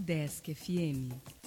Udesc FM.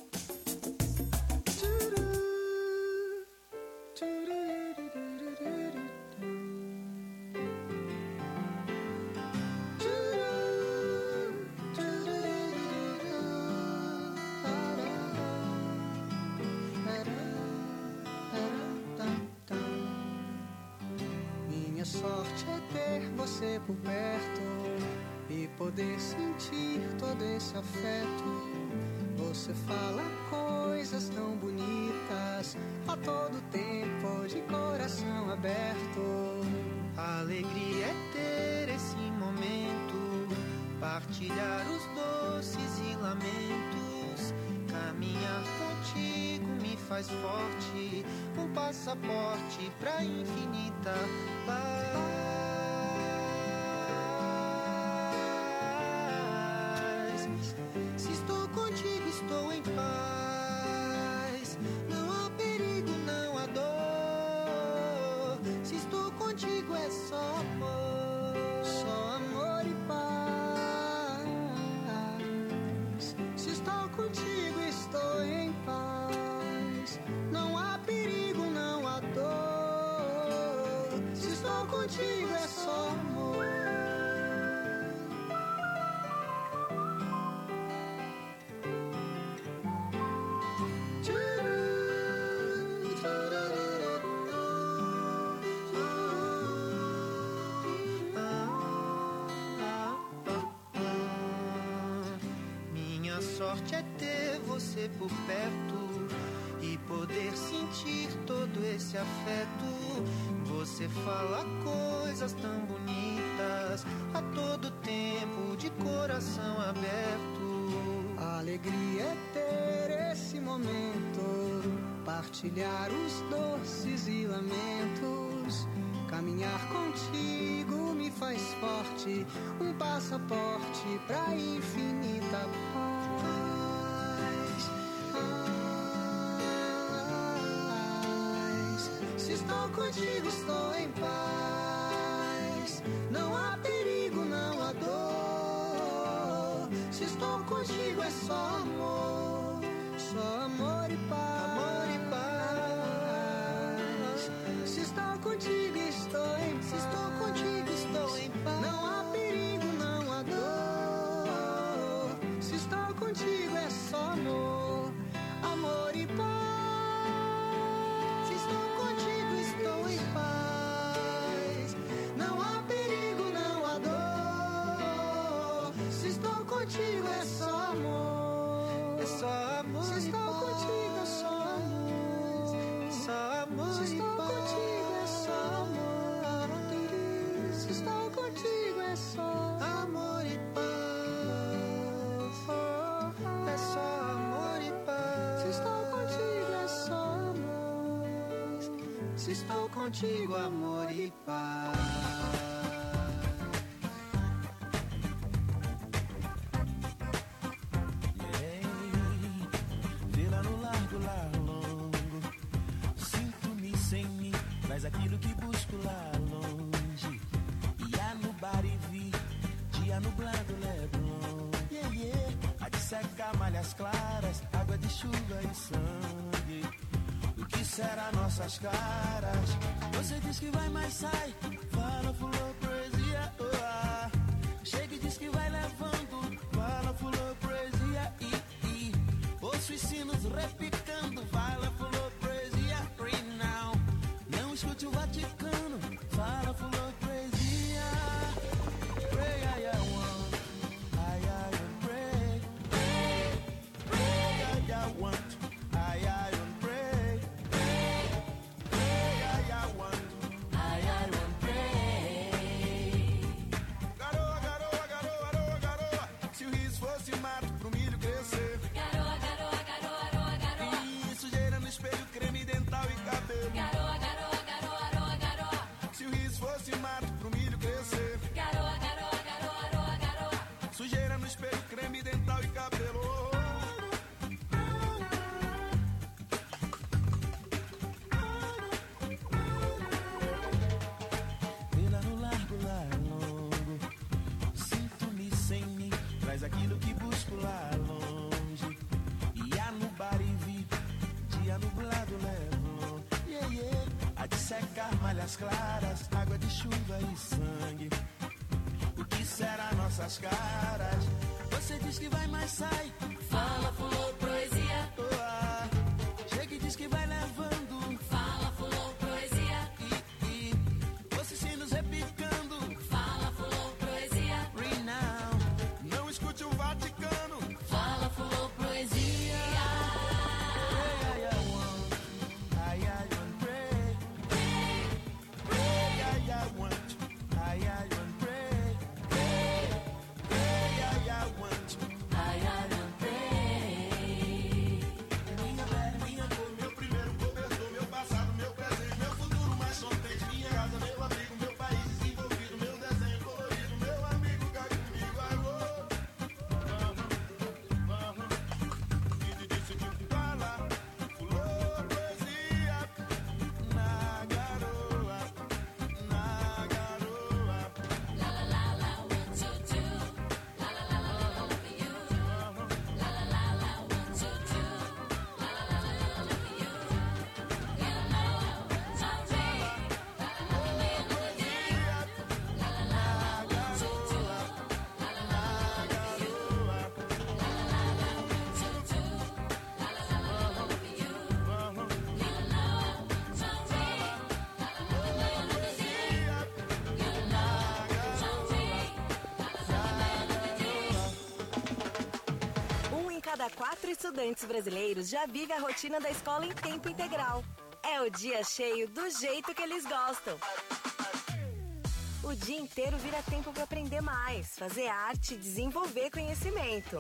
Minha sorte é ter você por perto e poder sentir todo esse afeto. Você fala coisas tão bonitas a todo tempo, de coração aberto. A alegria é ter esse momento, partilhar os doces e lamentos. Caminhar contigo me faz forte, um passaporte pra infinita paz. Se estou contigo, estou em paz. Não há perigo, não há dor. Se estou contigo é só amor e paz. Se estou contigo, estou em paz. Não há perigo, não há dor. Se estou contigo é só amor. Minha sorte é ter você por perto e poder sentir todo esse afeto. Você fala coisas tão bonitas a todo tempo, de coração aberto. A alegria é ter esse momento, partilhar os doces e lamentos. Caminhar contigo me faz forte, um passaporte pra infinita paz. Se estou contigo, estou em paz. Não há perigo, não há dor. Se estou contigo é só amor e paz. Amor e paz. Se estou contigo, estou em paz. Se estou contigo, estou em paz. Não há perigo, não há dor. Se estou contigo é só amor e paz. Se estou contigo, estou em paz. Não há perigo, não há dor. Se estou contigo é só amor. É só amor. Se estou contigo é só amor. Só amor. Se estou contigo é só amor. Se estou contigo é só amor e paz. É só amor e paz. Se estou contigo é só amor. Se estou contigo, amor e paz. Vê-la no largo, lá longo. Sinto-me sem mim, traz aquilo que busco lá longe. Ia no bar e vi, dia nublado, Leblon. Yeah, yeah. A de secar malhas claras, água de chuva e sangue. O que será nossas caras? Você diz que vai, mas sai. Fala, fulô, poesia, oh, ah. Chega e diz que vai levando. Fala, fulô, poesia, ouço os sinos repicando. Fala, fulô, poesia, right now. Não escute o Vaticano. Fala, fulô, poesia. Pray, I want. I want pray. Pray, I want. I want pray. Pray, I want. I want pray. Garoa, garoa, garoa, garoa, garoa. Se o riso fosse mato pro milho crescer. Garoa, garoa, garoa, garoa, garoa. E sujeira no espelho, creme dental e cabelo. Garoa, garoa, garoa, garoa, garoa. Se o riso fosse mato pro milho crescer. Garoa, garoa, garoa, garoa, garoa. Sujeira no espelho, creme dental e cabelo. Vê-la no largo, lá longo. Sinto-me sem mim, traz aquilo que busco lá longe. nas claras, água de chuva e sangue. O que será nossas caras? Você diz que vai, mas sai. Fala, fulô, poesia. Chega e diz que vai levando. Fala, fulô, poesia. E você se nos repicando. Fala, fulô, poesia. Renown, não escute o Vaticano. Fala, fulô, poesia. Cada 4 estudantes brasileiros já vive a rotina da escola em tempo integral. É o dia cheio do jeito que eles gostam. O dia inteiro vira tempo para aprender mais, fazer arte e desenvolver conhecimento.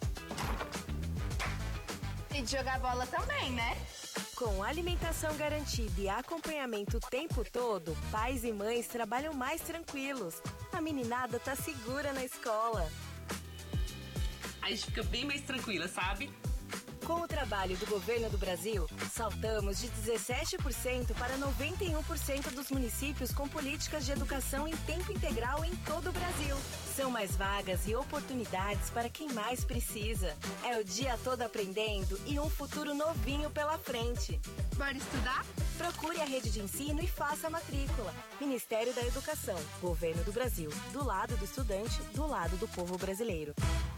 E de jogar bola também, né? Com alimentação garantida e acompanhamento o tempo todo, pais e mães trabalham mais tranquilos. A meninada tá segura na escola. A gente fica bem mais tranquila, sabe? Com o trabalho do governo do Brasil, saltamos de 17% para 91% dos municípios com políticas de educação em tempo integral em todo o Brasil. São mais vagas e oportunidades para quem mais precisa. É o dia todo aprendendo e um futuro novinho pela frente. Bora estudar? Procure a rede de ensino e faça a matrícula. Ministério da Educação, Governo do Brasil. Do lado do estudante, do lado do povo brasileiro.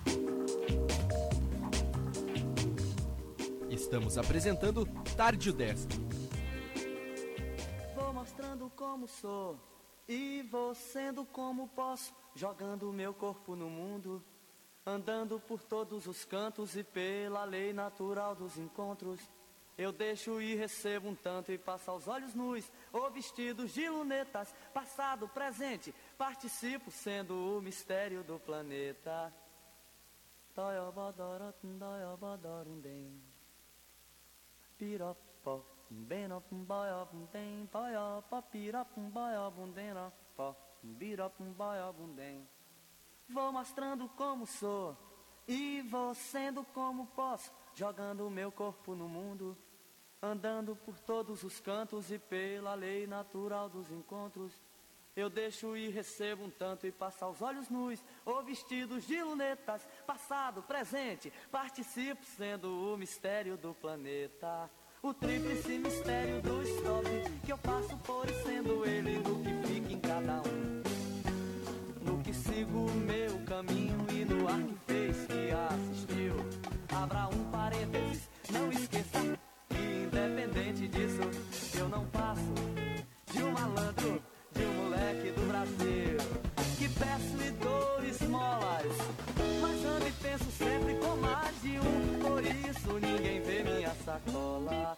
Estamos apresentando Tarde 10. Vou mostrando como sou e vou sendo como posso, jogando meu corpo no mundo, andando por todos os cantos e pela lei natural dos encontros. Eu deixo e recebo um tanto e passo aos olhos nus, ou vestidos de lunetas, passado, presente, participo sendo o mistério do planeta. Pirapó, benopumbaiabundem, paiapa, pirapumbaibundenopo, birapumbaiabundem. Vou mostrando como sou e vou sendo como posso, jogando o meu corpo no mundo, andando por todos os cantos e pela lei natural dos encontros. Eu deixo e recebo um tanto e passo aos olhos nus, ou vestidos de lunetas, passado, presente, participo sendo o mistério do planeta. O tríplice mistério do stop, que eu passo por e sendo ele no que fica em cada um. No que sigo o meu caminho e no ar que fez que assistiu. Abra um parênteses, não esqueça que independente disso, eu não passo de um malandro, de um moleque do Brasil, que peço e dou esmolas, mas ando e penso sempre com mais de um, por isso ninguém vê minha sacola.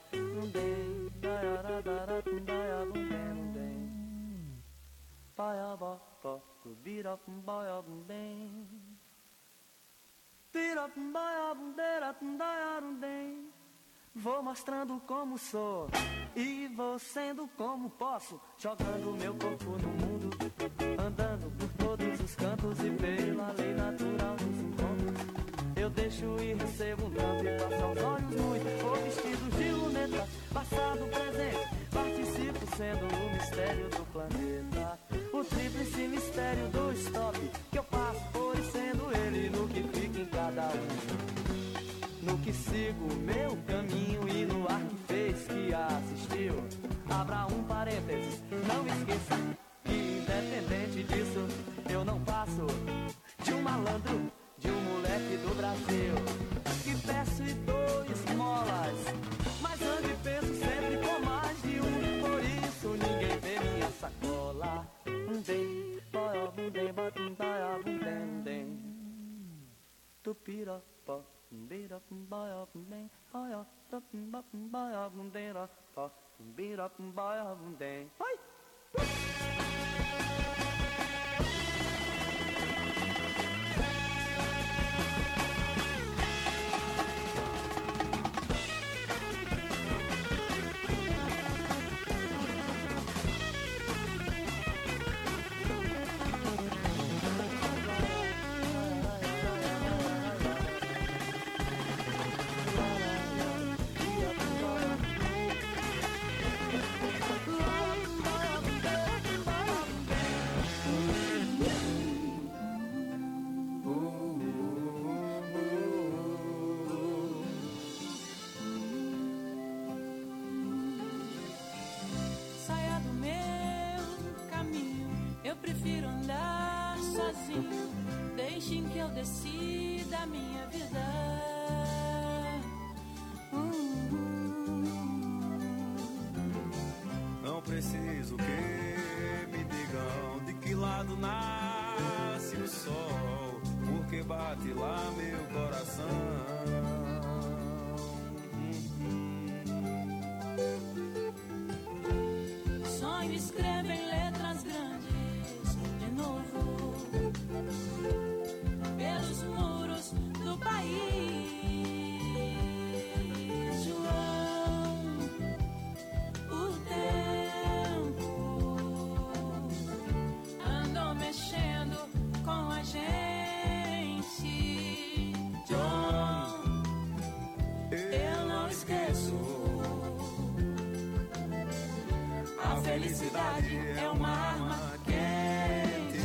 Vou mostrando como sou e vou sendo como posso, jogando meu corpo no mundo, andando por todos os cantos e pela lei natural dos encontros. Eu deixo e recebo um tanto e passo aos olhos nus, ou vestidos de luneta, passado, presente, participo sendo o mistério do planeta. O tríplice mistério do stop, que eu passo por e sendo ele no que fica em cada um. No que sigo o meu caminho e no ar que fez que assistiu. Abra um parênteses, não Deixem que eu decida a minha vida. Não preciso que me digam de que lado nasce o sol, porque bate lá meu coração. Sonho escreve em letras grandes de novo pelos muros do país. João, o tempo andou mexendo com a gente. John, eu não esqueço. A felicidade é uma arma quente,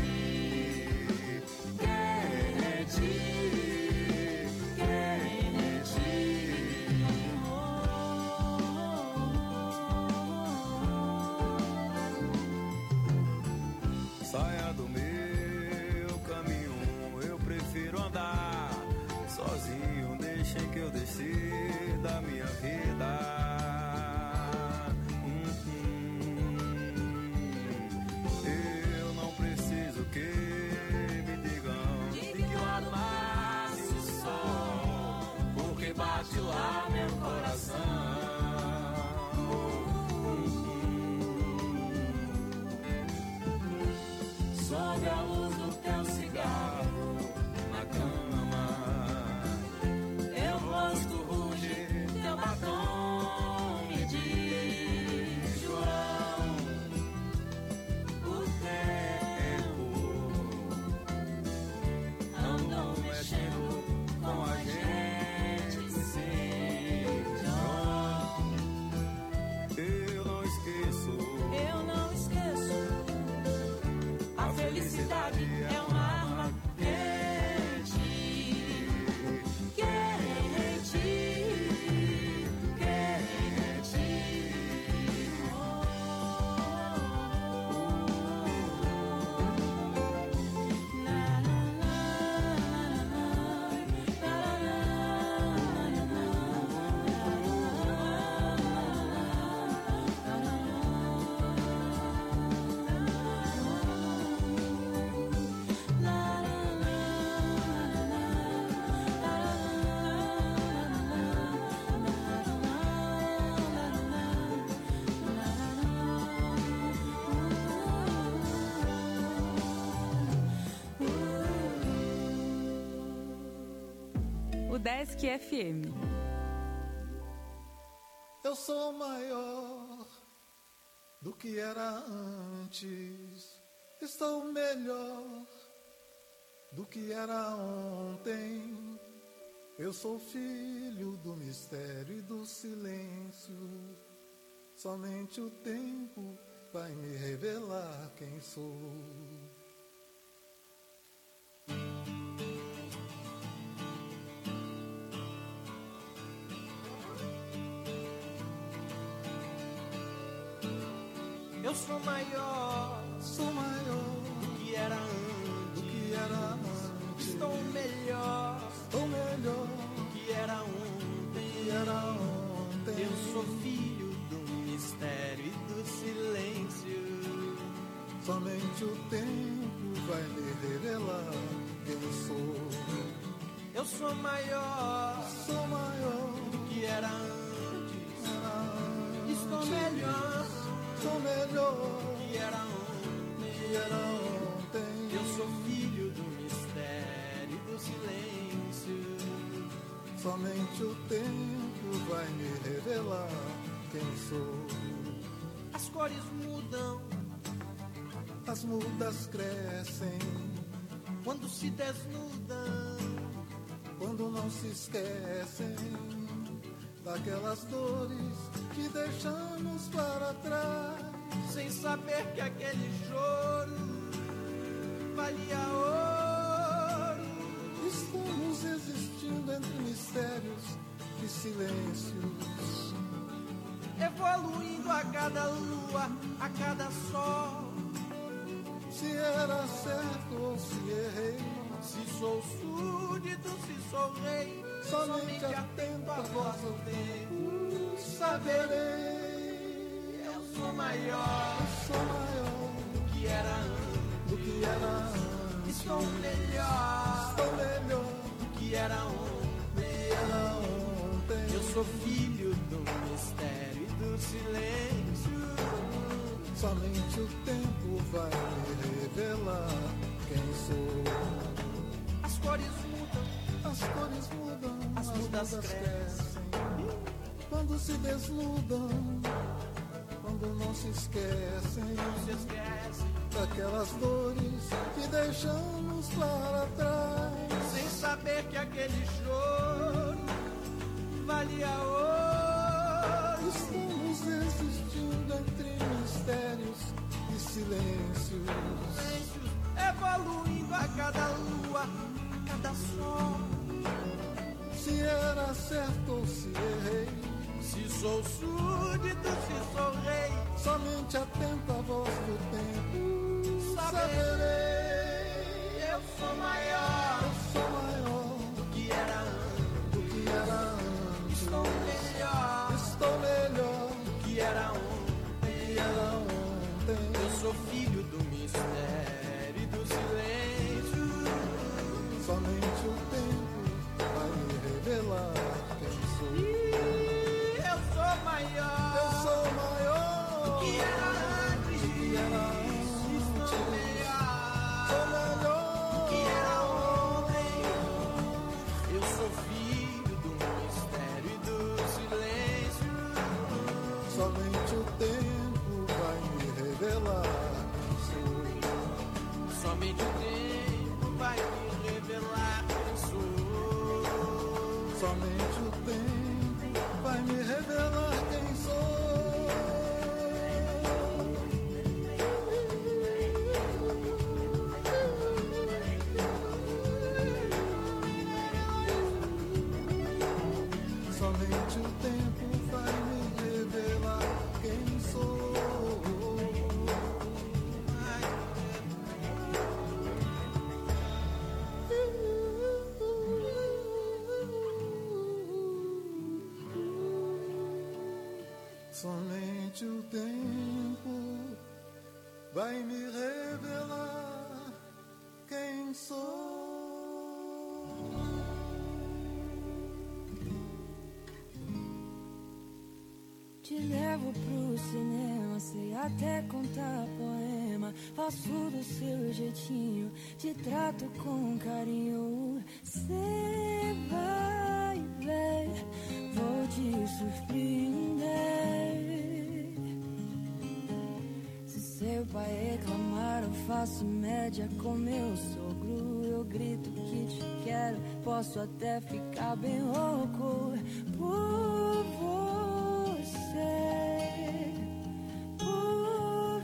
quente, quente. Saia do meu caminho, eu prefiro andar sozinho. Deixem que eu decida a minha vida. Bate lá meu coração. Sob a luz do teu cigarro na cama, teu rosto ruge, teu batom me diz, João, o tempo andou mexendo com a gente. Eu não esqueço. A felicidade é uma arma quente, quente, quente. Desk FM. Eu sou maior do que era antes. Estou melhor do que era ontem. Eu sou filho do mistério e do silêncio. Somente o tempo vai me revelar quem sou. Eu sou maior do que era antes. Do que era antes. Estou melhor que era ontem. Eu sou filho do mistério e do silêncio. Somente o tempo vai me revelar quem sou. Eu sou maior Somente o tempo vai me revelar quem sou. As cores mudam, as mudas crescem quando se desnudam, quando não se esquecem daquelas dores que deixamos para trás, sem saber que aquele choro valia ouro. Estamos existindo entre mistérios e silêncios, evoluindo a cada lua, a cada sol. Se era certo ou se errei, se sou súdito, se sou rei, somente atento à voz do tempo saberei. Eu sou maior do que era antes, estou melhor do que era ontem. Eu sou filho do mistério e do silêncio. Somente o tempo vai me revelar quem sou. As cores mudam, as mudas crescem quando se desnudam, quando não se esquecem daquelas dores que deixamos para trás, sem saber que aquele choro valia ouro. Estamos existindo entre mistérios e silêncios, evoluindo a cada lua, a cada sol. Se era certo ou se errei, se sou súdito, se sou rei, somente atento à voz do tempo saberei. Eu sou maior do que era antes, estou melhor do que era ontem. Eu sou filho do mistério e do silêncio. Somente o tempo vai me revelar quem sou. Eu sou maior do que era antes, estou melhor do que era ontem. Eu sou filho do mistério e do silêncio. Somente o tempo vai me revelar quem sou. Somente o tempo vai me revelar quem sou. Somente o tempo vai me revelar quem sou. Somente o tempo vai me revelar quem sou. Somente o tempo vai me revelar quem sou. Te levo pro cinema, sei até contar poema. Faço do seu jeitinho, te trato com carinho. Cê vai ver, vou te surpreender. Se seu pai reclamar, eu faço média com meu sogro. Eu grito que te quero, posso até ficar bem louco por você, por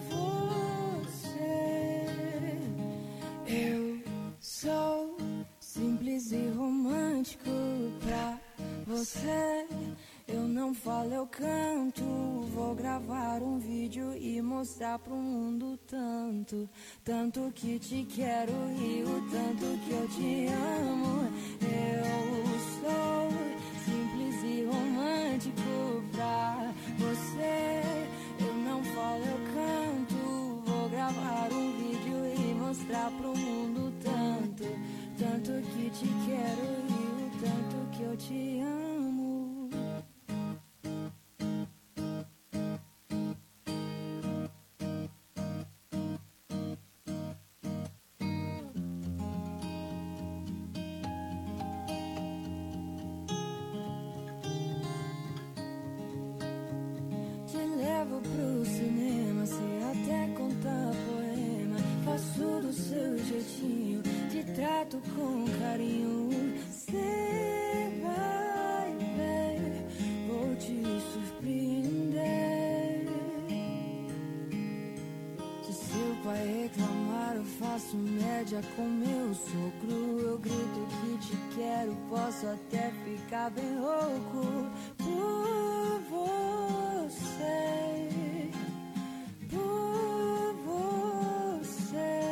você. Eu sou simples e romântico pra você. Eu não falo, eu canto. Vou gravar um vídeo e mostrar pro mundo tanto, tanto que te quero e o tanto que eu te amo. Eu sou simples e romântico pra você. Eu não falo, eu canto. Vou gravar um vídeo e mostrar pro mundo tanto, tanto que te quero e o tanto que eu te amo. casa com meu sogro, eu grito que te quero, posso até ficar bem louco por você, por você.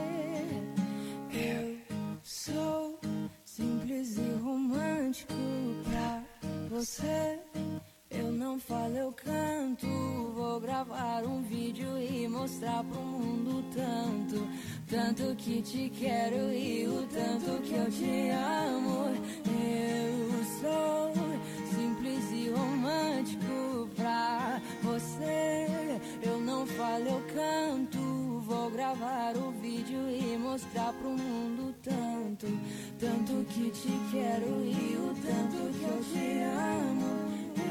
Eu sou simples e romântico pra você. Eu não falo, eu canto. Vou gravar um vídeo e mostrar pro mundo tanto, tanto que te quero e o tanto que eu te amo. Eu sou simples e romântico pra você. Eu não falo, eu canto. Vou gravar o vídeo e mostrar pro mundo tanto, tanto que te quero e o tanto que eu te amo.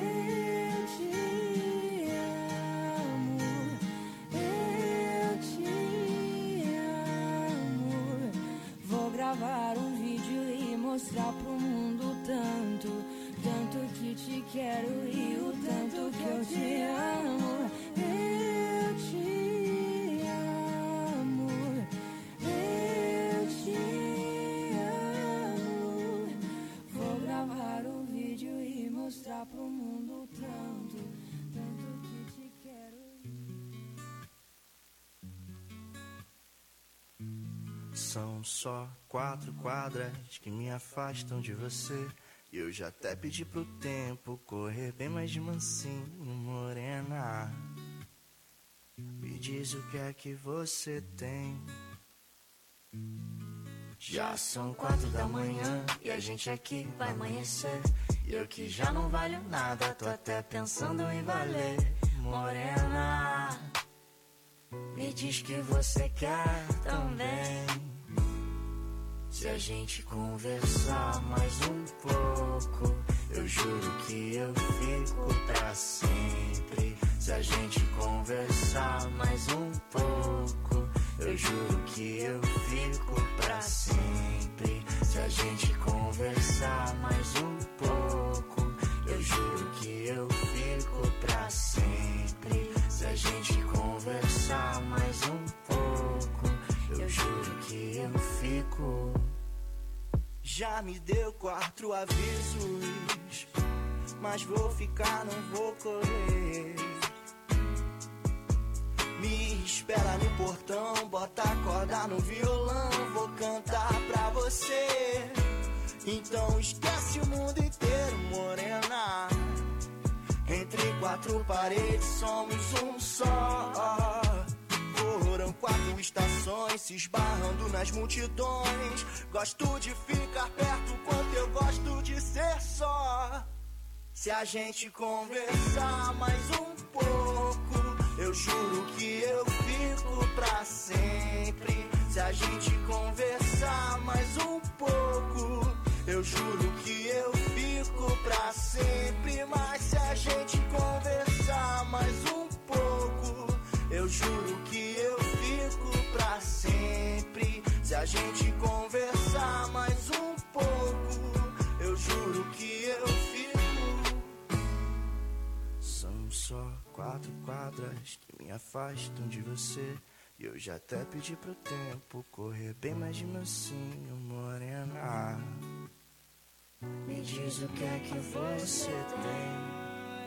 Gravar um vídeo e mostrar pro mundo tanto, tanto que te quero e o tanto que eu te amo. Eu te amo, eu te amo. Vou gravar um vídeo e mostrar pro mundo tanto, tanto que te quero. São só 4 quadras que me afastam de você. E eu já até pedi pro tempo correr bem mais de mansinho, morena. Me diz o que é que você tem. Já são 4 da manhã e a gente aqui vai amanhecer. E eu que já não valho nada, tô até pensando em valer, morena. Me diz que você quer também. Se a gente conversar mais um pouco, eu juro que eu fico pra sempre. Se a gente conversar mais um pouco, eu juro que eu fico pra sempre. Se a gente conversar mais um pouco, eu juro que eu fico pra sempre. Se a gente conversar mais um pouco, eu juro que eu fico. Já me deu 4 avisos, mas vou ficar, não vou correr. Me espera no portão, bota a corda no violão, vou cantar pra você. Então esquece o mundo inteiro, morena. Entre 4 paredes somos um só. Foram 4 estações se esbarrando nas multidões. Gosto de ficar perto quanto eu gosto de ser só. Se a gente conversar mais um pouco, eu juro que eu fico pra sempre. Se a gente conversar mais um pouco, eu juro que eu fico pra sempre. Mas se a gente conversar mais um pouco, eu juro que eu fico pra sempre. Se a gente conversar mais um pouco, eu juro que eu fico. São só 4 quadras que me afastam de você. E eu já até pedi pro tempo correr bem mais de mansinho, morena. Me diz o que é que você tem.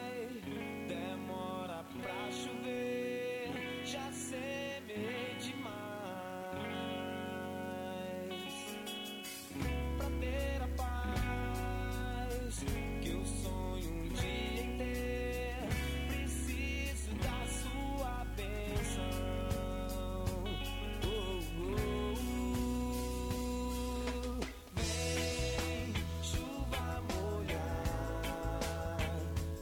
Demora pra chover, já semei demais. Pra ter a paz que eu sonho um dia em ter, preciso da sua bênção. Vem, chuva molhar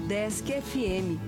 Desk FM.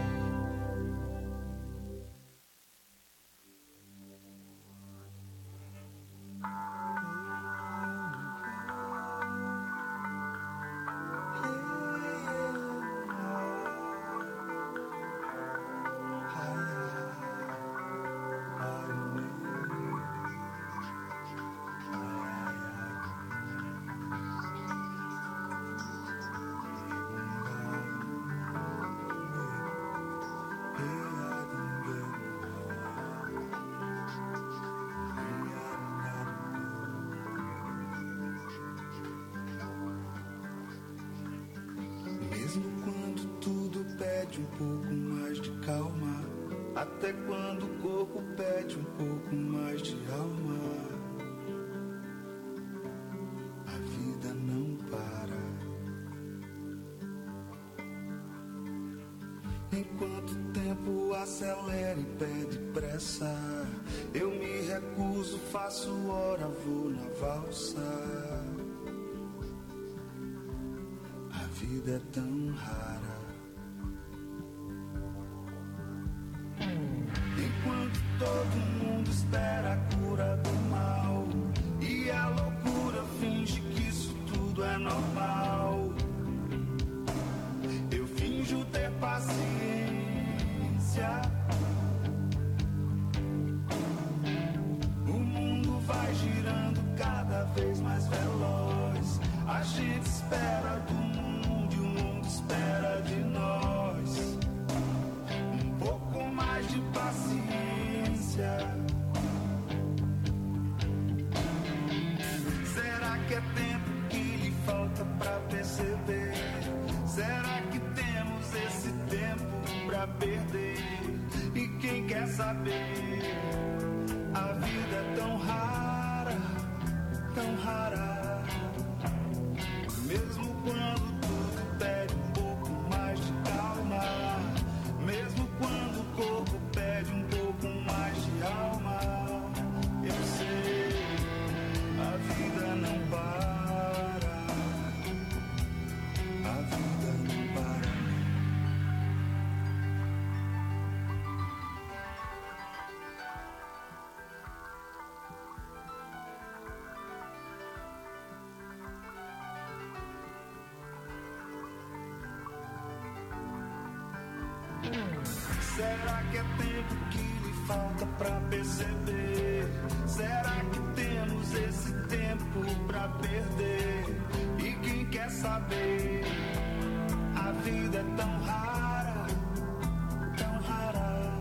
Um pouco mais de calma, até quando o corpo pede um pouco mais de alma. A vida não para. Enquanto o tempo acelera e pede pressa, eu me recuso, faço hora, vou na valsa. A vida é tão rara. Enquanto todo mundo espera a cura do mal e a loucura finge que isso tudo é normal, eu finjo ter paciência. O mundo vai girando cada vez mais veloz. A gente espera do mundo e o mundo espera de nós. Um pouco mais de paciência. Será que é tempo que lhe falta pra perceber? Será que temos esse tempo pra perder? E quem quer saber? A vida é tão rara, tão rara. Mesmo quando tudo pede um pouco mais de calma, mesmo quando o corpo pede um pouco mais de alma, eu sei, a vida não para, a vida não para. Será que é tempo que lhe falta pra perceber? Será que temos esse tempo pra perder? E quem quer saber? A vida é tão rara, tão rara.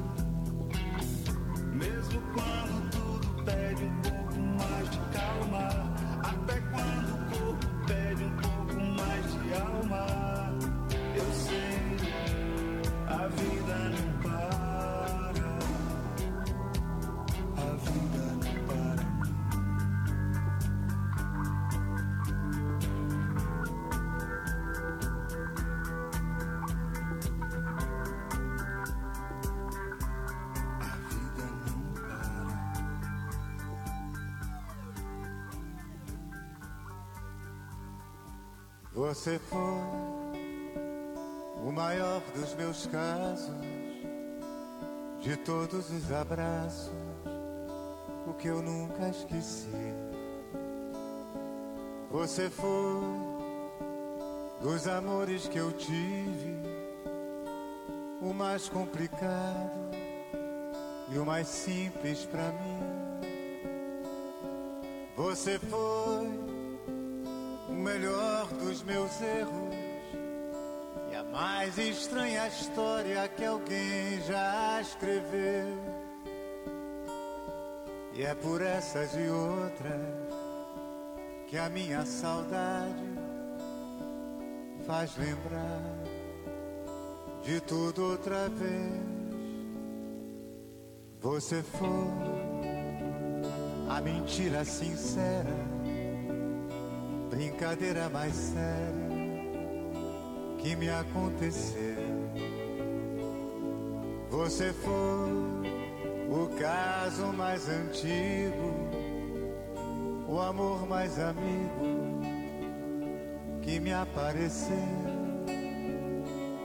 Mesmo quando tudo pede um pouco mais de calma, até quando o corpo pede um pouco mais de alma, eu sei. A vida não para, a vida não para. A vida não para. Você foi o maior dos meus casos, de todos os abraços, o que eu nunca esqueci. Você foi dos amores que eu tive, o mais complicado e o mais simples pra mim. Você foi o melhor dos meus erros, mais estranha história que alguém já escreveu. E é por essas e outras que a minha saudade faz lembrar de tudo outra vez. Você foi a mentira sincera, brincadeira mais séria que me aconteceu. Você foi o caso mais antigo, o amor mais amigo que me apareceu.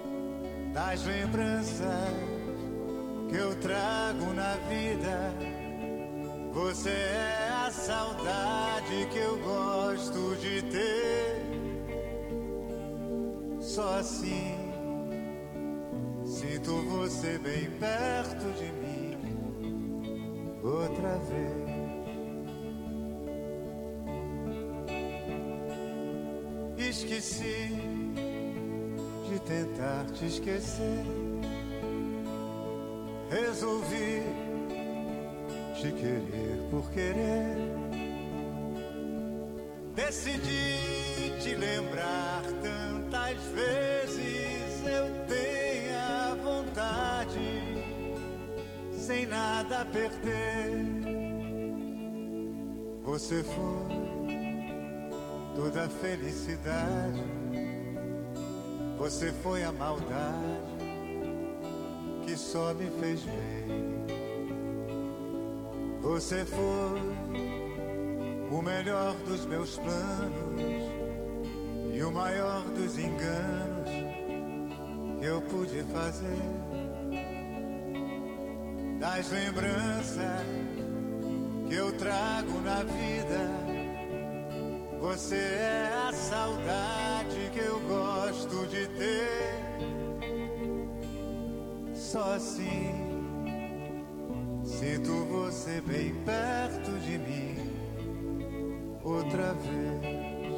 das lembranças que eu trago na vida. Você é a saudade que eu gosto de ter. Só assim sinto você bem perto de mim outra vez. Esqueci de tentar te esquecer. Resolvi te querer por querer. Decidi te lembrar tantas vezes eu tenha vontade, sem nada a perder. Você foi toda a felicidade, você foi a maldade que só me fez bem. Você foi o melhor dos meus planos e o maior dos enganos que eu pude fazer. Das lembranças que eu trago na vida, você é a saudade que eu gosto de ter. Só assim sinto você bem perto de mim outra vez.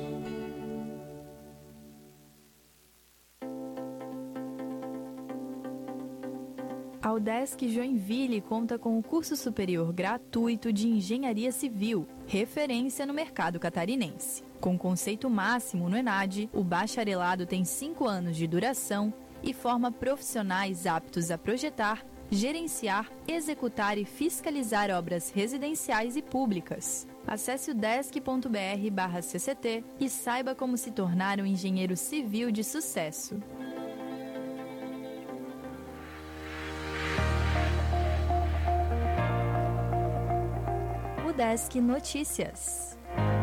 A UDESC Joinville conta com o curso superior gratuito de Engenharia Civil, referência no mercado catarinense. Com conceito máximo no ENAD, o bacharelado tem 5 anos de duração e forma profissionais aptos a projetar, gerenciar, executar e fiscalizar obras residenciais e públicas. Acesse o udesc.br/cct e saiba como se tornar um engenheiro civil de sucesso. UDESC Notícias.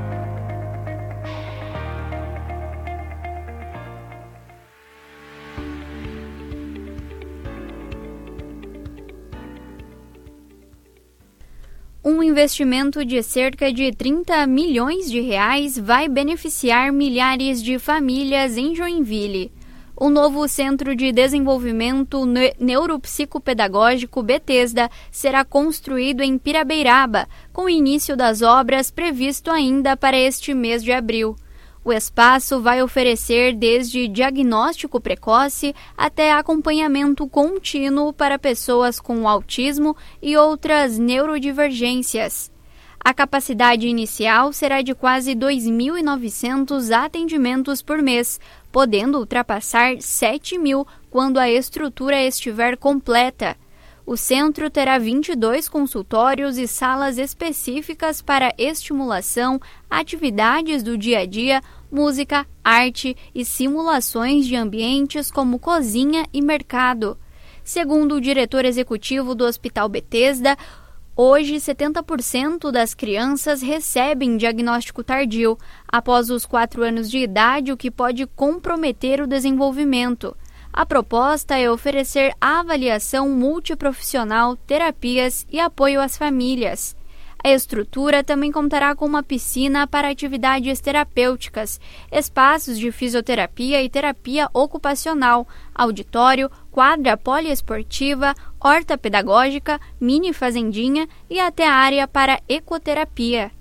Um investimento de cerca de 30 milhões de reais vai beneficiar milhares de famílias em Joinville. O novo Centro de Desenvolvimento Neuropsicopedagógico Betesda será construído em Pirabeiraba, com o início das obras previsto ainda para este mês de abril. O espaço vai oferecer desde diagnóstico precoce até acompanhamento contínuo para pessoas com autismo e outras neurodivergências. A capacidade inicial será de quase 2.900 atendimentos por mês, podendo ultrapassar 7.000 quando a estrutura estiver completa. O centro terá 22 consultórios e salas específicas para estimulação, atividades do dia a dia, música, arte e simulações de ambientes como cozinha e mercado. Segundo o diretor executivo do Hospital Betesda, hoje 70% das crianças recebem diagnóstico tardio, após os 4 anos de idade, o que pode comprometer o desenvolvimento. A proposta é oferecer avaliação multiprofissional, terapias e apoio às famílias. A estrutura também contará com uma piscina para atividades terapêuticas, espaços de fisioterapia e terapia ocupacional, auditório, quadra poliesportiva, horta pedagógica, mini fazendinha e até a área para ecoterapia.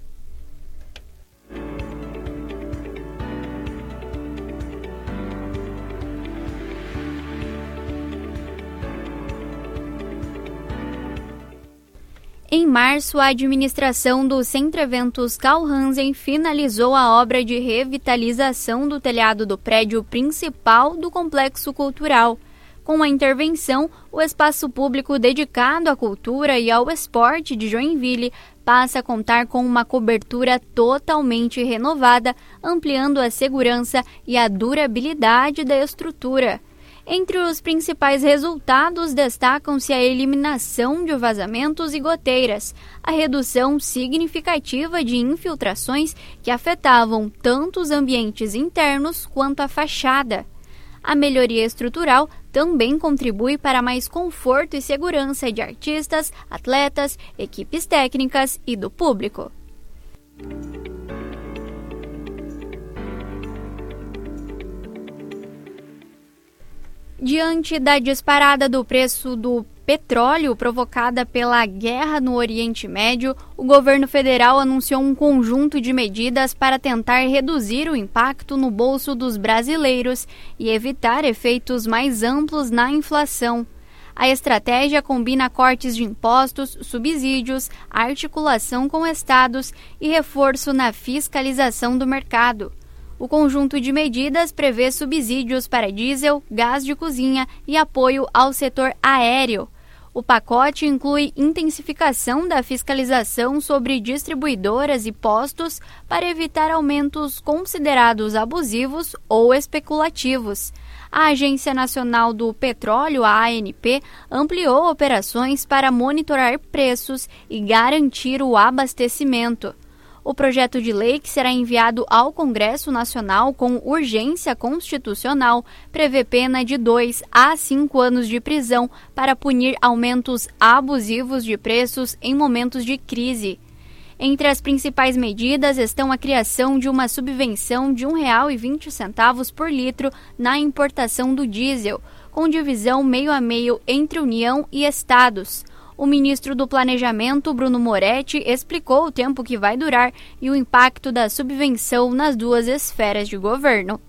Em março, a administração do Centro Eventos Carl Hansen finalizou a obra de revitalização do telhado do prédio principal do Complexo Cultural. Com a intervenção, o espaço público dedicado à cultura e ao esporte de Joinville passa a contar com uma cobertura totalmente renovada, ampliando a segurança e a durabilidade da estrutura. Entre os principais resultados destacam-se a eliminação de vazamentos e goteiras, a redução significativa de infiltrações que afetavam tanto os ambientes internos quanto a fachada. A melhoria estrutural também contribui para mais conforto e segurança de artistas, atletas, equipes técnicas e do público. Diante da disparada do preço do petróleo provocada pela guerra no Oriente Médio, o governo federal anunciou um conjunto de medidas para tentar reduzir o impacto no bolso dos brasileiros e evitar efeitos mais amplos na inflação. A estratégia combina cortes de impostos, subsídios, articulação com estados e reforço na fiscalização do mercado. O conjunto de medidas prevê subsídios para diesel, gás de cozinha e apoio ao setor aéreo. O pacote inclui intensificação da fiscalização sobre distribuidoras e postos para evitar aumentos considerados abusivos ou especulativos. A Agência Nacional do Petróleo, a ANP, ampliou operações para monitorar preços e garantir o abastecimento. O projeto de lei, que será enviado ao Congresso Nacional com urgência constitucional, prevê pena de 2 a 5 anos de prisão para punir aumentos abusivos de preços em momentos de crise. Entre as principais medidas estão a criação de uma subvenção de R$ 1,20 por litro na importação do diesel, com divisão meio a meio entre União e estados. O ministro do Planejamento, Bruno Moretti, explicou o tempo que vai durar e o impacto da subvenção nas duas esferas de governo.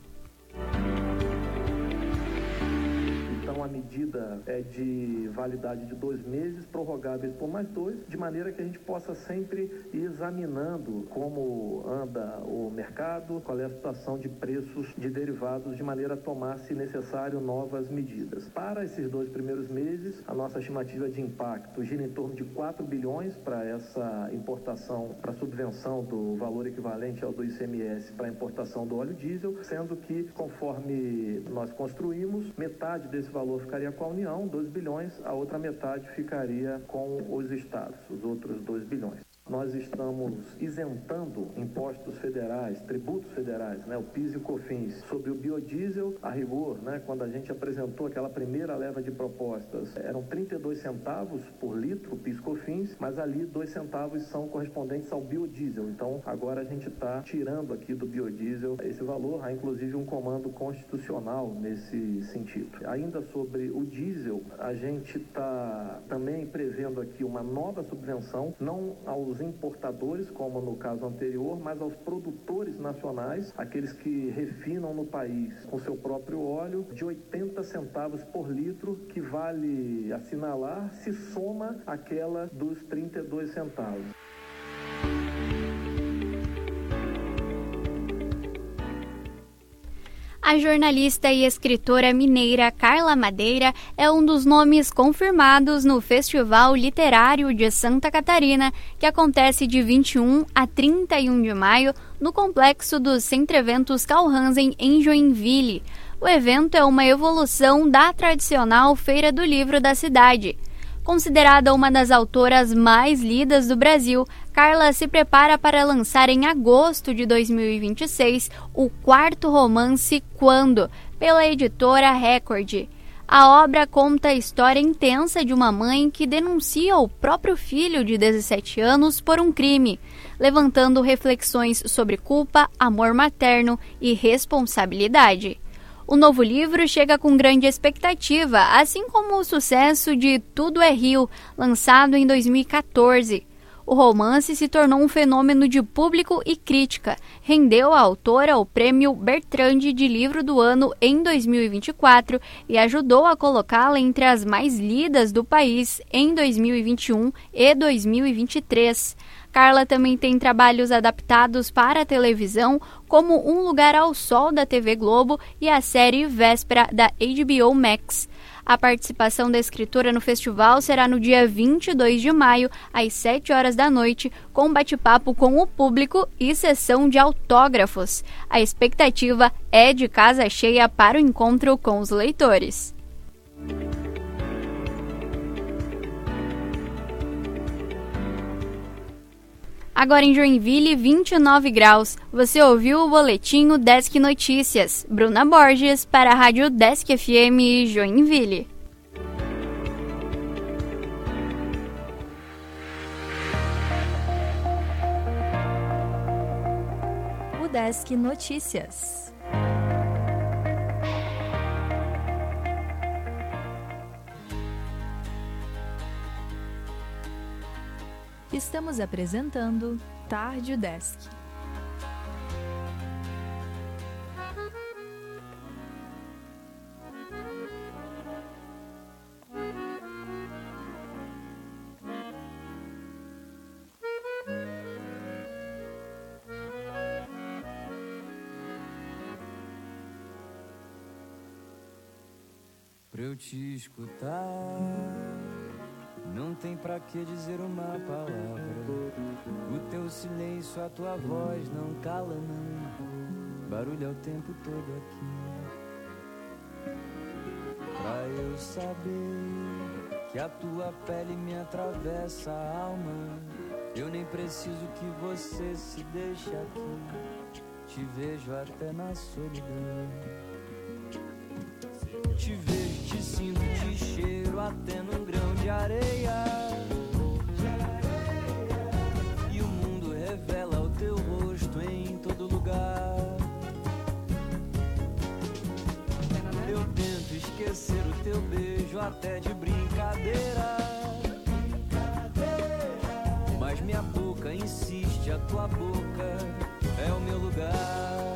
Então, a medida é de validade de 2 meses, prorrogáveis por mais 2, de maneira que a gente possa sempre ir examinando como anda o mercado, qual é a situação de preços de derivados, de maneira a tomar, se necessário, novas medidas. Para esses 2 primeiros meses, a nossa estimativa de impacto gira em torno de 4 bilhões para essa importação, para a subvenção do valor equivalente ao do ICMS para a importação do óleo diesel, sendo que, conforme nós construímos, metade desse valor ficaria com a União, 2 bilhões, a outra metade ficaria com os estados, os outros 2 bilhões. Nós estamos isentando impostos federais, tributos federais, o PIS e o COFINS, sobre o biodiesel. A rigor, quando a gente apresentou aquela primeira leva de propostas, eram 32 centavos por litro, PIS e COFINS, mas ali 2 centavos são correspondentes ao biodiesel. Então, agora a gente está tirando aqui do biodiesel esse valor. Há, inclusive, um comando constitucional nesse sentido. Ainda sobre o diesel, a gente está também prevendo aqui uma nova subvenção, não aos importadores, como no caso anterior, mas aos produtores nacionais, aqueles que refinam no país com seu próprio óleo, de 80 centavos por litro, que vale assinalar, se soma àquela dos 32 centavos. A jornalista e escritora mineira Carla Madeira é um dos nomes confirmados no Festival Literário de Santa Catarina, que acontece de 21 a 31 de maio no Complexo dos Centro Eventos Carl Hansen, em Joinville. O evento é uma evolução da tradicional Feira do Livro da cidade. Considerada uma das autoras mais lidas do Brasil, Carla se prepara para lançar em agosto de 2026 o 4º romance Quando, pela editora Record. A obra conta a história intensa de uma mãe que denuncia o próprio filho de 17 anos por um crime, levantando reflexões sobre culpa, amor materno e responsabilidade. O novo livro chega com grande expectativa, assim como o sucesso de Tudo é Rio, lançado em 2014. O romance se tornou um fenômeno de público e crítica, rendeu à autora o prêmio Bertrand de Livro do Ano em 2024 e ajudou a colocá-la entre as mais lidas do país em 2021 e 2023. Carla também tem trabalhos adaptados para a televisão, como Um Lugar ao Sol da TV Globo e a série Véspera da HBO Max. A participação da escritora no festival será no dia 22 de maio, às 7 horas da noite, com bate-papo com o público e sessão de autógrafos. A expectativa é de casa cheia para o encontro com os leitores. Agora em Joinville, 29 graus. Você ouviu o boletim Desk Notícias. Bruna Borges para a Rádio Desk FM Joinville. O Desk Notícias. Estamos apresentando Tarde Desk. Pra eu te escutar, não tem pra que dizer uma palavra. O teu silêncio, a tua voz não cala não. Barulho é o tempo todo aqui. Pra eu saber que a tua pele me atravessa a alma, eu nem preciso que você se deixe aqui. Te vejo até na solidão. Te vejo, te sinto, te cheiro até num grão de areia. E o mundo revela o teu rosto em todo lugar. Eu tento esquecer o teu beijo até de brincadeira, mas minha boca insiste, a tua boca é o meu lugar.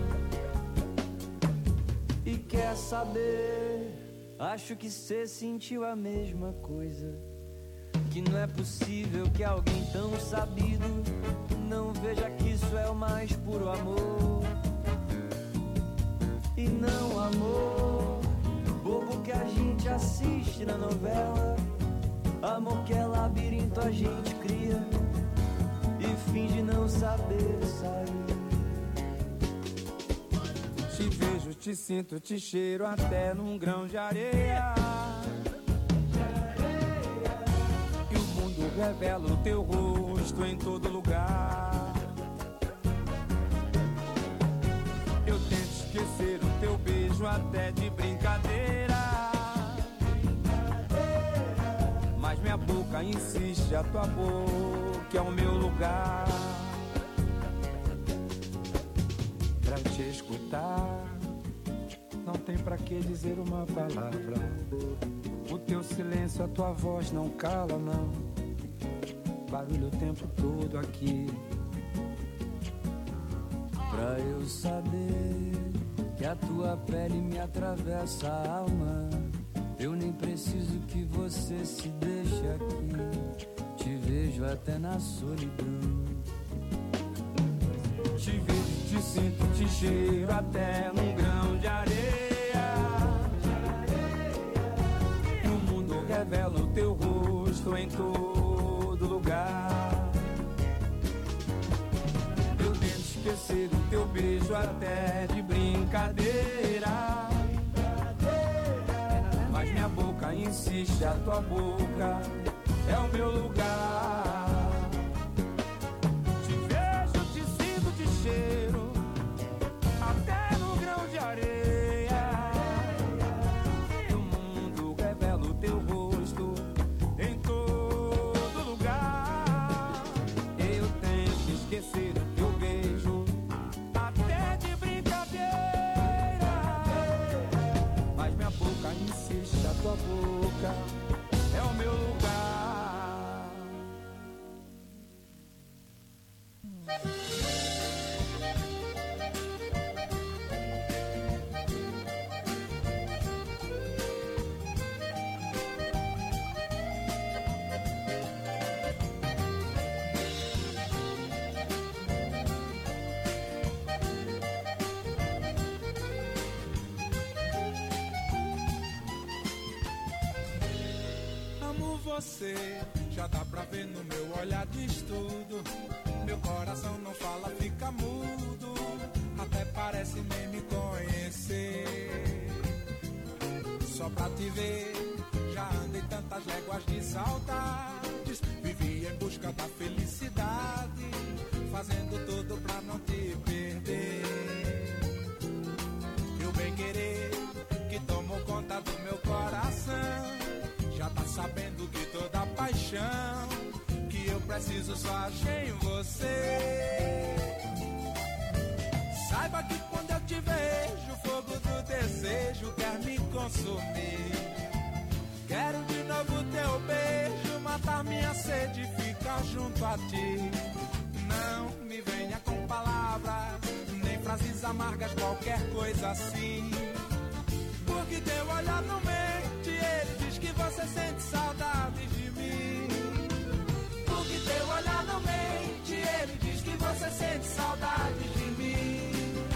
E quer saber? Acho que cê sentiu a mesma coisa. Que não é possível que alguém tão sabido não veja que isso é o mais puro amor. E não amor bobo que a gente assiste na novela. Amor que é labirinto a gente cria e finge não saber sair. Te vejo, te sinto, te cheiro até num grão de areia. E o mundo revela o teu rosto em todo lugar. Eu tento esquecer o teu beijo até de brincadeira, mas minha boca insiste, a tua boca é o meu lugar. Pra te escutar, não tem pra que dizer uma palavra. O teu silêncio, a tua voz não cala não. Barulho o tempo todo aqui. Pra eu saber que a tua pele me atravessa a alma, eu nem preciso que você se deixe aqui. Te vejo até na solidão. Te vejo, te sinto, te cheiro até num grão de areia. E o mundo revela o teu rosto em todo lugar. Eu tento esquecer o teu beijo até de brincadeira, mas minha boca insiste, a tua boca é o meu lugar. Cheiro até no grão de areia. E o mundo revela o teu rosto em todo lugar. Eu tento esquecer o teu beijo até de brincadeira, mas minha boca insiste, a tua boca é o meu lugar. Você já dá pra ver no meu olhar de estudo. Meu coração não fala, fica mudo. Até parece nem me conhecer. Só pra te ver, já andei tantas léguas de saudades. Vivi em busca da felicidade. preciso só achei em você. Saiba que quando eu te vejo, o fogo do desejo quer me consumir. Quero de novo teu beijo, matar minha sede e ficar junto a ti. Não me venha com palavras, nem frases amargas, qualquer coisa assim. Porque teu olhar não mente, ele diz que você sente saudade de mim. Porque teu olhar não mente, ele diz que você sente saudade de mim.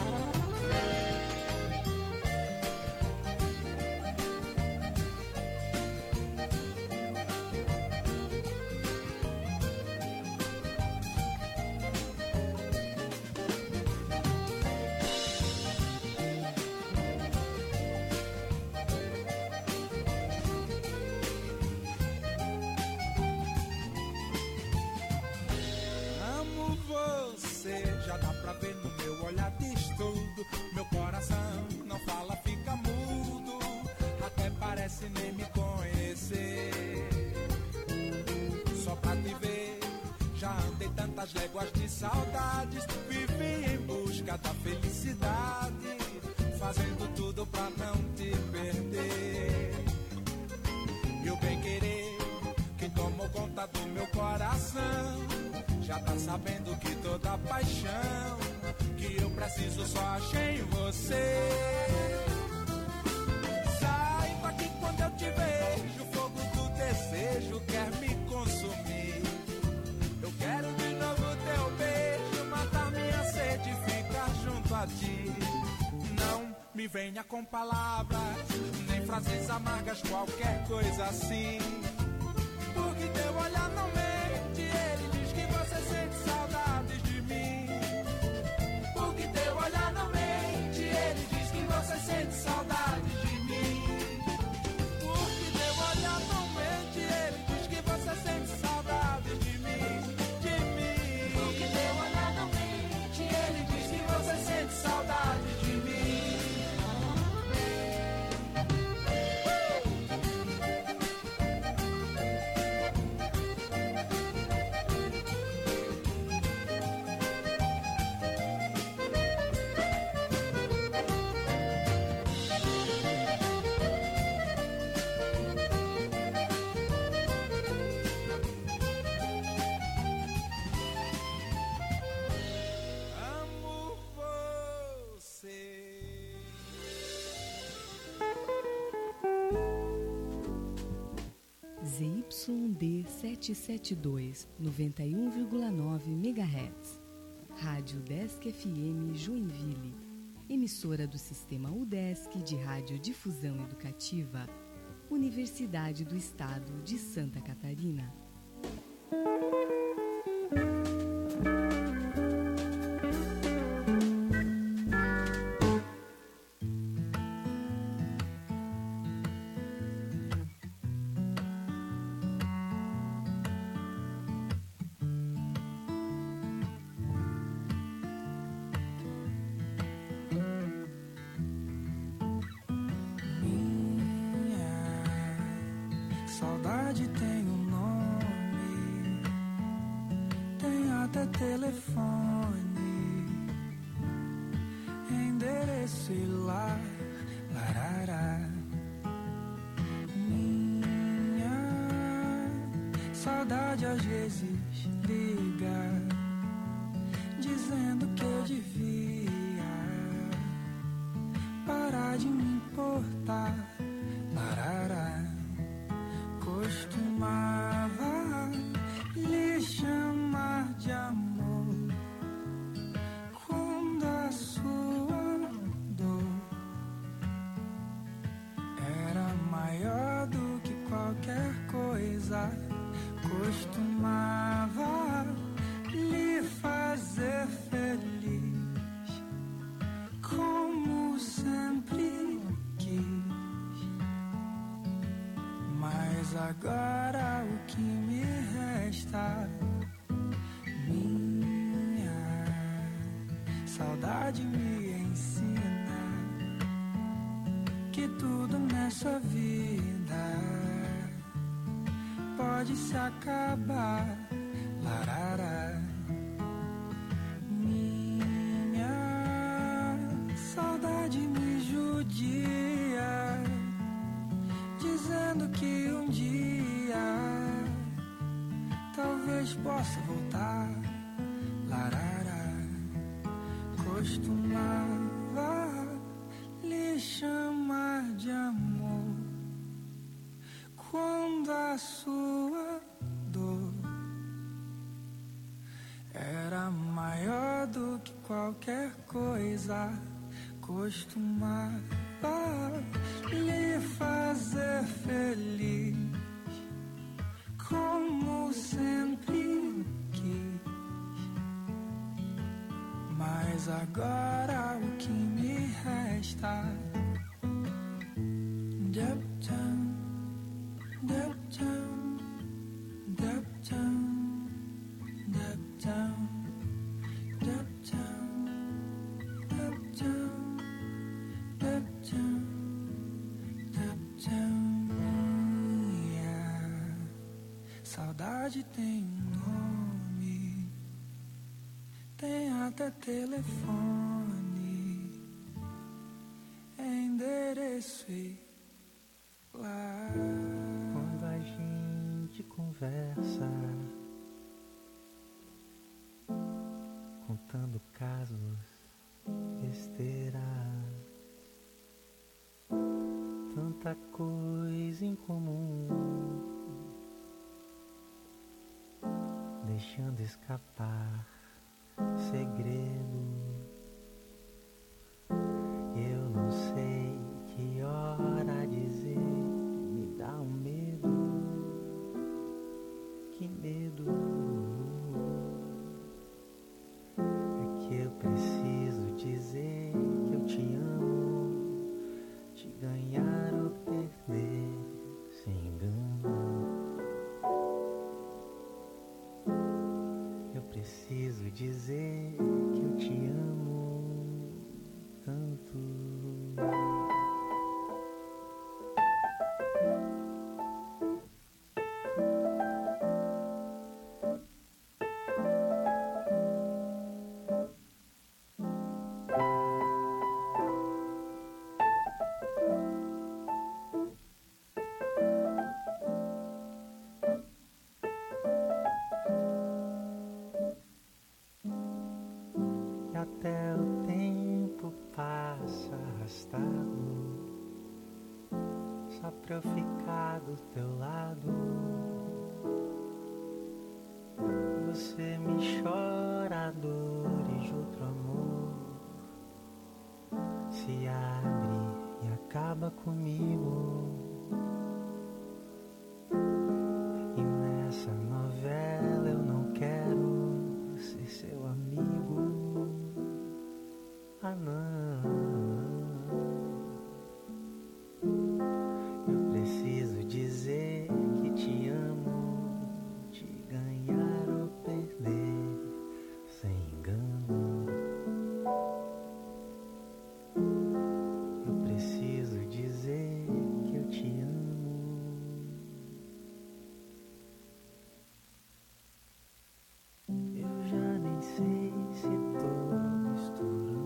Já dá pra ver no meu olhar diz tudo. Meu coração não fala, fica mudo. Até parece nem me conhecer. Só pra te ver, já andei tantas léguas de saudades. Vivi em busca da felicidade, fazendo tudo pra não te perder. E o bem querer que tomou conta do meu coração já tá sabendo que toda paixão que eu preciso só achei em você. Saiba que quando eu te vejo, o fogo do desejo quer me consumir. Eu quero de novo teu beijo, matar minha sede e ficar junto a ti. Não me venha com palavras, nem frases amargas, qualquer coisa assim. Porque teu olhar não mente, ele diz que você sente saudades de mim. Porque teu olhar não mente, ele diz que você sente saudades de mim. Porque teu olhar não mente, ele diz que você sente saudades de mim, de mim. Porque teu olhar não mente, ele diz que você sente saudades de mim. ZYD 772, 91,9 MHz. Rádio Udesc FM Joinville. Emissora do Sistema Udesc de Radiodifusão Educativa. Universidade do Estado de Santa Catarina. Saudade tem um nome, tem até telefone, endereço e lar, larará. Minha saudade às vezes liga, dizendo que eu devia parar de me importar, larará. Costumava lhe chamar de amor quando a sua dor era maior do que qualquer coisa. Costumava lhe fazer feliz, como sempre quis. Mas agora o que me resta, minha saudade me ensina que tudo nessa vida pode se acabar, possa voltar. Larará, costumava lhe chamar de amor quando a sua dor era maior do que qualquer coisa. Costumava lhe fazer feliz, como sempre quis. Mas agora o que me resta? Dep-tam, dep-tam, dep-tam, dep-tam, dep-tam, dep-tam, dep-tam, dep-tam. Yeah. Saudade tem nome, tem até telefone, endereço e lá. Quando a gente conversa, contando casos, besteiras, tanta coisa em comum, deixando escapar segredo. Eu não sei que hora dizer, me dá um medo, que medo. É que eu preciso dizer que eu te amo, te ganhar ou perder sem engano. Eu preciso dizer que eu te amo tanto. Até o tempo passa arrastado, só pra eu ficar do teu lado. Você me chora dores de outro amor, se abre e acaba comigo. E nessa novela eu não quero ser seu amigo. Ah, não. Eu preciso dizer que te amo, te ganhar ou perder sem engano. Eu preciso dizer que eu te amo. Eu já nem sei se tô misturando.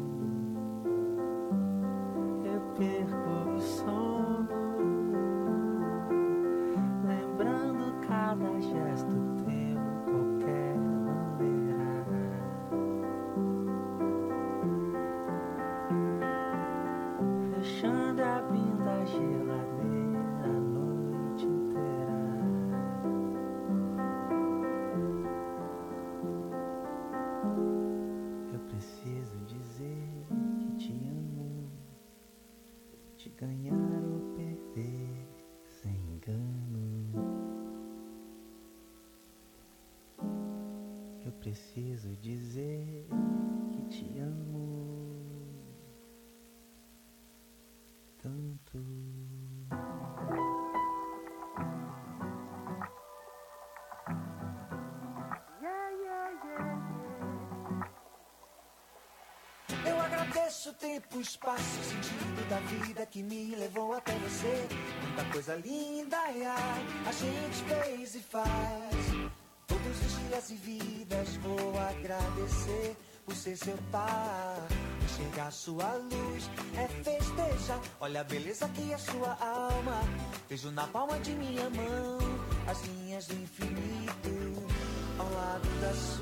Perco o sono, lembrando cada gesto teu, qualquer bandeira. Fechando e abrindo a geladeira a noite inteira. Eu preciso dizer que te amo, te ganhar ou perder sem engano. Eu preciso dizer que te amo tanto. Eu agradeço o tempo, o espaço, o sentido da vida que me levou até você. Muita coisa linda a gente fez e faz. Todos os dias e vidas vou agradecer por ser seu par. Enxergar sua luz é festejar. Olha a beleza que é sua alma. Vejo na palma de minha mão as linhas do infinito. Olá. da sua